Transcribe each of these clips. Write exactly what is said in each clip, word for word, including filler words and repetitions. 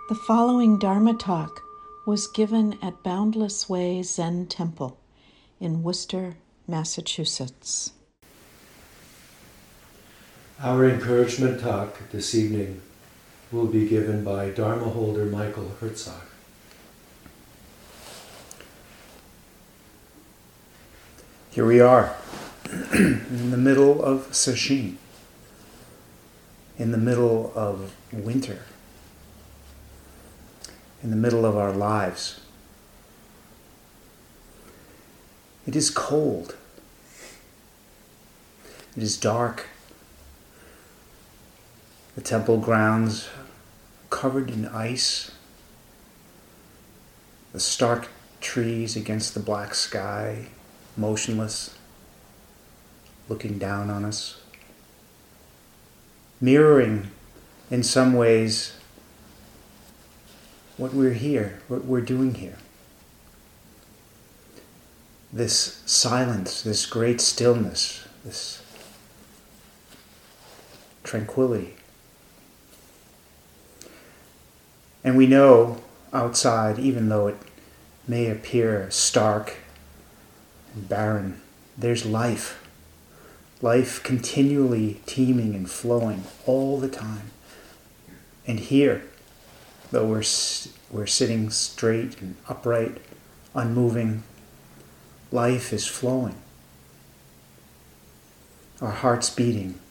The following Dharma talk was given at Boundless Way Zen Temple in Worcester, Massachusetts. Our encouragement talk this evening will be given by Dharma holder Michael Herzog. Here we are, in the middle of Sesshin, in the middle of winter, in the middle of our lives. It is cold. It is dark. The temple grounds covered in ice. The stark trees against the black sky, motionless, looking down on us. Mirroring, in some ways, what we're here, what we're doing here. This silence, this great stillness, this tranquility. And we know outside, even though it may appear stark and barren, there's life. Life continually teeming and flowing all the time. And here, though we're we're sitting straight and upright, unmoving, life is flowing. Our hearts beating.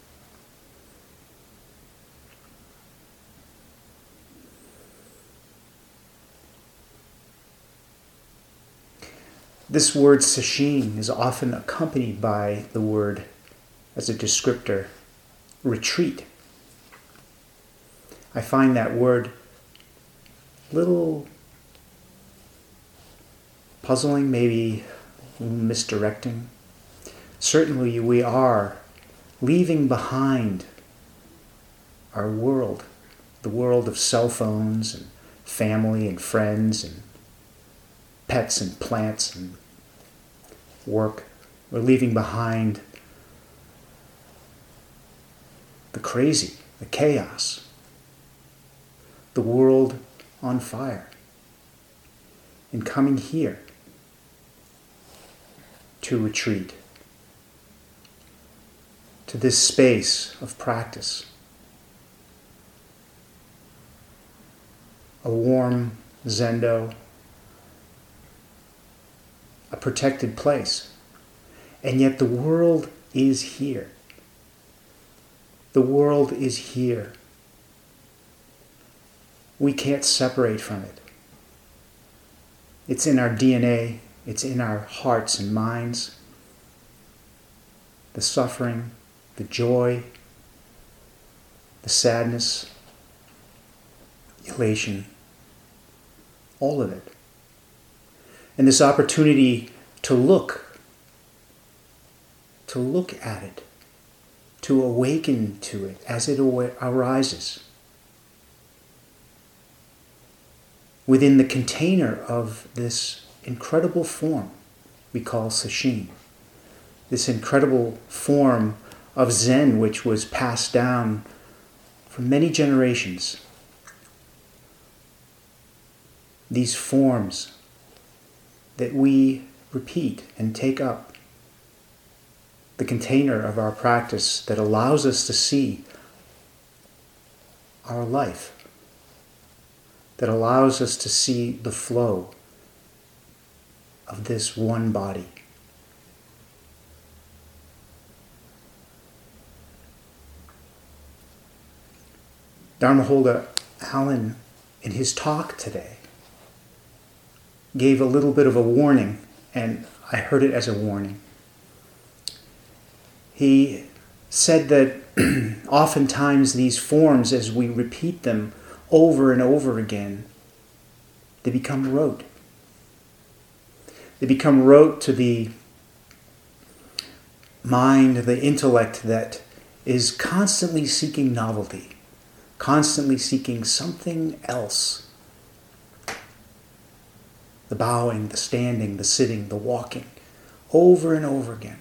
This word sesshin is often accompanied by the word, as a descriptor, retreat. I find that word a little puzzling, maybe misdirecting. Certainly we are leaving behind our world, the world of cell phones and family and friends and pets and plants and work. We're leaving behind the crazy, the chaos, the world on fire, and coming here to retreat, to this space of practice, a warm zendo, a protected place. And yet the world is here. The world is here. We can't separate from it. It's in our D N A. It's in our hearts and minds. The suffering, the joy, the sadness, elation, all of it. And this opportunity to look, to look at it, to awaken to it as it arises within the container of this incredible form we call sesshin, this incredible form of Zen which was passed down for many generations. These forms that we repeat and take up, the container of our practice that allows us to see our life, that allows us to see the flow of this one body. Dharma holder Alan, in his talk today, gave a little bit of a warning, and I heard it as a warning. He said that oftentimes these forms, as we repeat them over and over again, they become rote. They become rote to the mind, the intellect that is constantly seeking novelty, constantly seeking something else. The bowing, the standing, the sitting, the walking, over and over again.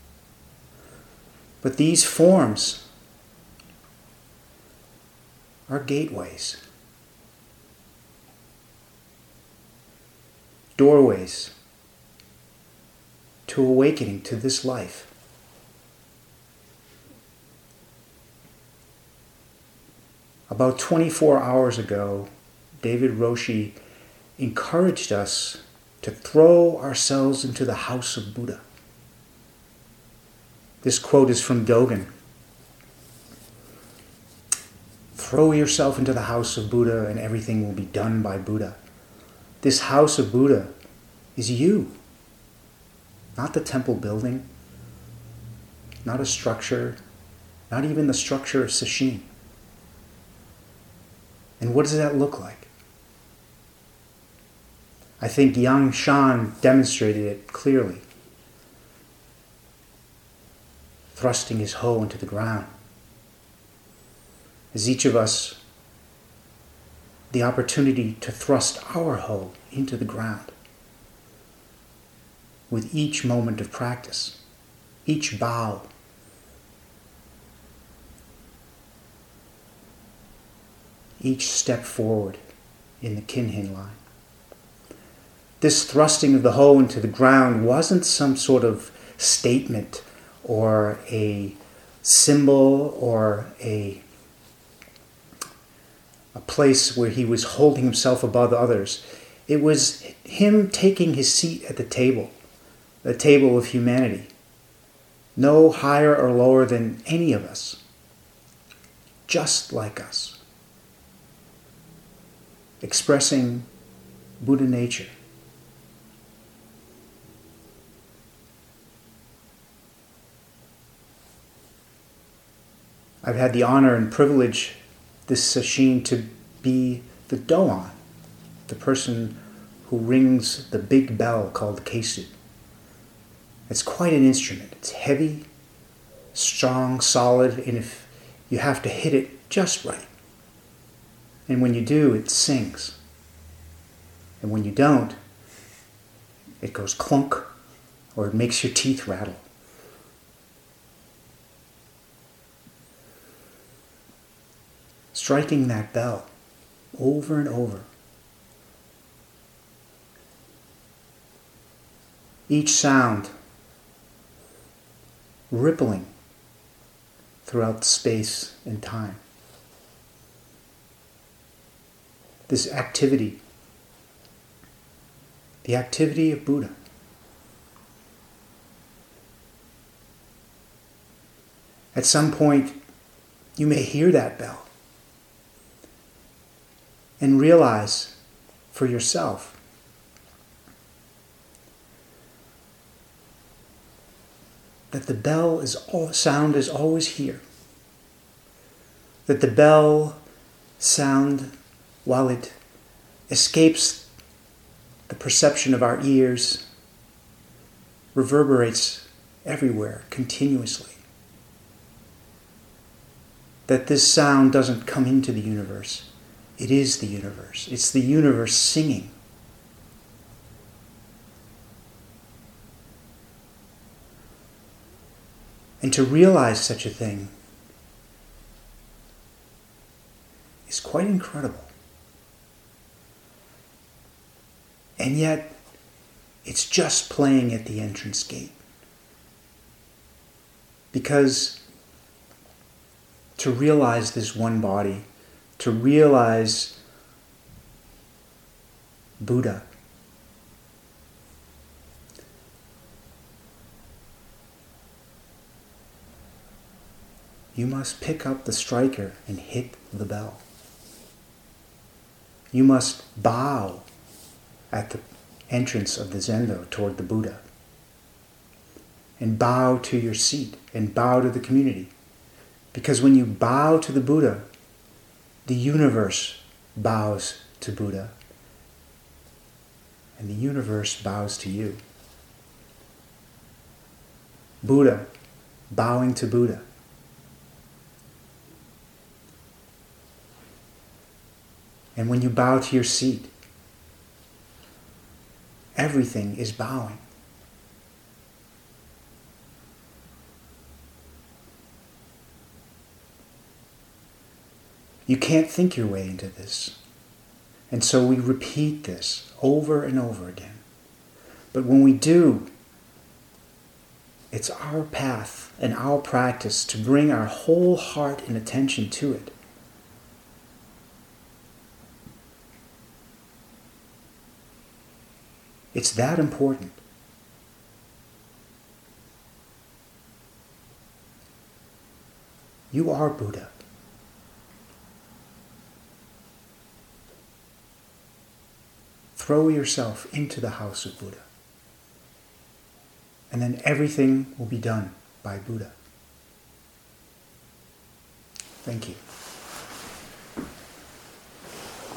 But these forms are gateways. Doorways to awakening to this life. About twenty-four hours ago, David Roshi encouraged us to throw ourselves into the house of Buddha. This quote is from Dogen. Throw yourself into the house of Buddha and everything will be done by Buddha. This house of Buddha is you, not the temple building, not a structure, not even the structure of Sesshin. And what does that look like? I think Yang Shan demonstrated it clearly, thrusting his hoe into the ground. As each of us, the opportunity to thrust our hoe into the ground with each moment of practice, each bow, each step forward in the Kinhin line. This thrusting of the hoe into the ground wasn't some sort of statement or a symbol or a, a place where he was holding himself above others. It was him taking his seat at the table, the table of humanity, no higher or lower than any of us, just like us, expressing Buddha nature. I've had the honor and privilege this sesshin to be the Doan, the person who rings the big bell called Kesu. It's quite an instrument. It's heavy, strong, solid, and if you have to hit it just right. And when you do, it sings. And when you don't, it goes clunk, or it makes your teeth rattle. Striking that bell over and over. Each sound rippling throughout space and time. This activity, the activity of Buddha. At some point, you may hear that bell and realize for yourself that the bell is all, sound is always here. That the bell sound, while it escapes the perception of our ears, reverberates everywhere continuously. That this sound doesn't come into the universe. It is the universe. It's the universe singing. And to realize such a thing is quite incredible. And yet, it's just playing at the entrance gate. Because to realize this one body, to realize Buddha, you must pick up the striker and hit the bell. You must bow at the entrance of the Zendo toward the Buddha. And bow to your seat and bow to the community. Because when you bow to the Buddha, the universe bows to Buddha. And the universe bows to you. Buddha bowing to Buddha. And when you bow to your seat, everything is bowing. You can't think your way into this. And so we repeat this over and over again. But when we do, it's our path and our practice to bring our whole heart and attention to it. It's that important. You are Buddha. Throw yourself into the house of Buddha. And then everything will be done by Buddha. Thank you.